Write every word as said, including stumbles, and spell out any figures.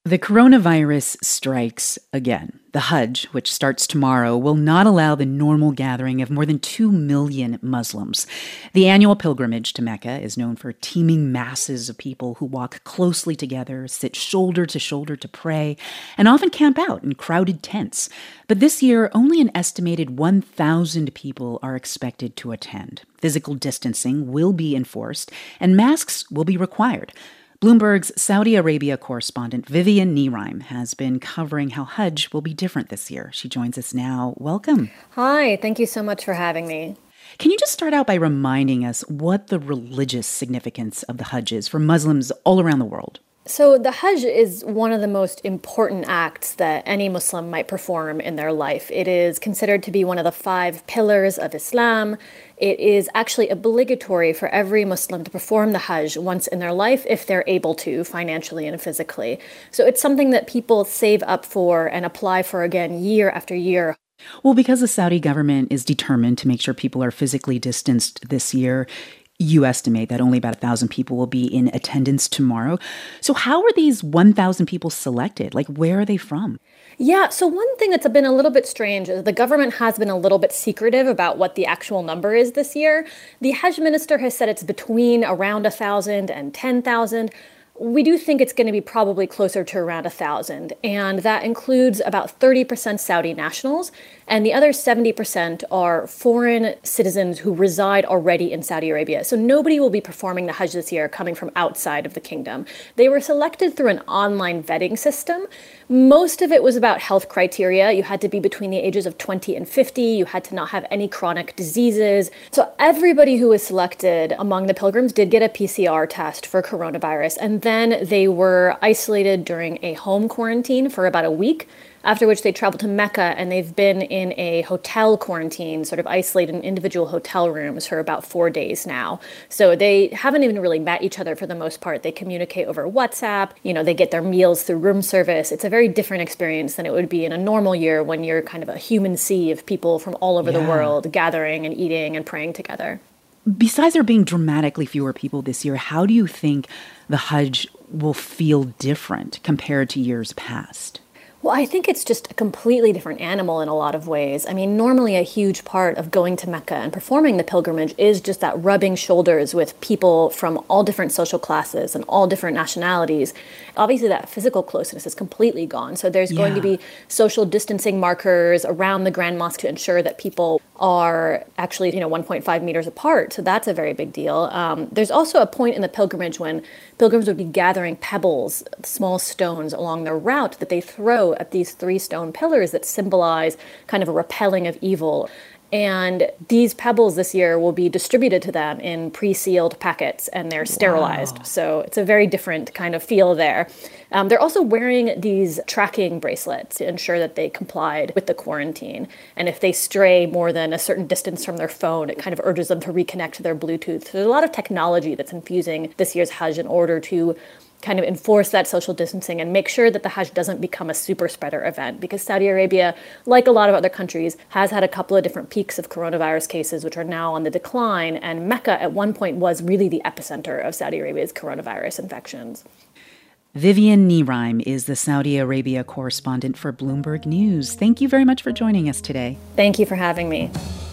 The coronavirus strikes again. The Hajj, which starts tomorrow, will not allow the normal gathering of more than two million Muslims. The annual pilgrimage to Mecca is known for teeming masses of people who walk closely together, sit shoulder to shoulder to pray, and often camp out in crowded tents. But this year, only an estimated one thousand people are expected to attend. Physical distancing will be enforced, and masks will be required. Bloomberg's Saudi Arabia correspondent Vivian Niraim has been covering how Hajj will be different this year. She joins us now. Welcome. Hi, thank you so much for having me. Can you just start out by reminding us what the religious significance of the Hajj is for Muslims all around the world? So the Hajj is one of the most important acts that any Muslim might perform in their life. It is considered to be one of the five pillars of Islam. It is actually obligatory for every Muslim to perform the Hajj once in their life if they're able to, financially and physically. So it's something that people save up for and apply for again year after year. Well, because the Saudi government is determined to make sure people are physically distanced this year, you estimate that only about one thousand people will be in attendance tomorrow. So how are these one thousand people selected? Like, where are they from? Yeah, so one thing that's been a little bit strange is the government has been a little bit secretive about what the actual number is this year. The Hajj minister has said it's between around one thousand and ten thousand. We do think it's going to be probably closer to around one thousand, and that includes about thirty percent Saudi nationals, and the other seventy percent are foreign citizens who reside already in Saudi Arabia. So nobody will be performing the Hajj this year coming from outside of the kingdom. They were selected through an online vetting system. Most of it was about health criteria. You had to be between the ages of twenty and fifty. You had to not have any chronic diseases. So everybody who was selected among the pilgrims did get a P C R test for coronavirus, and then they were isolated during a home quarantine for about a week, after which they traveled to Mecca, and they've been in a hotel quarantine, sort of isolated in individual hotel rooms for about four days now. So they haven't even really met each other for the most part. They communicate over WhatsApp. You know, they get their meals through room service. It's a very different experience than it would be in a normal year when you're kind of a human sea of people from all over yeah. the world gathering and eating and praying together. Besides there being dramatically fewer people this year, how do you think the Hajj will feel different compared to years past? Well, I think it's just a completely different animal in a lot of ways. I mean, normally a huge part of going to Mecca and performing the pilgrimage is just that rubbing shoulders with people from all different social classes and all different nationalities. Obviously, that physical closeness is completely gone. So there's yeah. going to be social distancing markers around the Grand Mosque to ensure that people are actually, you know, one point five meters apart. So that's a very big deal. Um, there's also a point in the pilgrimage when pilgrims would be gathering pebbles, small stones along their route that they throw at these three stone pillars that symbolize kind of a repelling of evil. And these pebbles this year will be distributed to them in pre-sealed packets, and they're sterilized. Wow. So it's a very different kind of feel there. Um, they're also wearing these tracking bracelets to ensure that they complied with the quarantine. And if they stray more than a certain distance from their phone, it kind of urges them to reconnect to their Bluetooth. So there's a lot of technology that's infusing this year's Hajj in order to kind of enforce that social distancing and make sure that the Hajj doesn't become a super spreader event, because Saudi Arabia, like a lot of other countries, has had a couple of different peaks of coronavirus cases, which are now on the decline. And Mecca at one point was really the epicenter of Saudi Arabia's coronavirus infections. Vivian Niraim is the Saudi Arabia correspondent for Bloomberg News. Thank you very much for joining us today. Thank you for having me.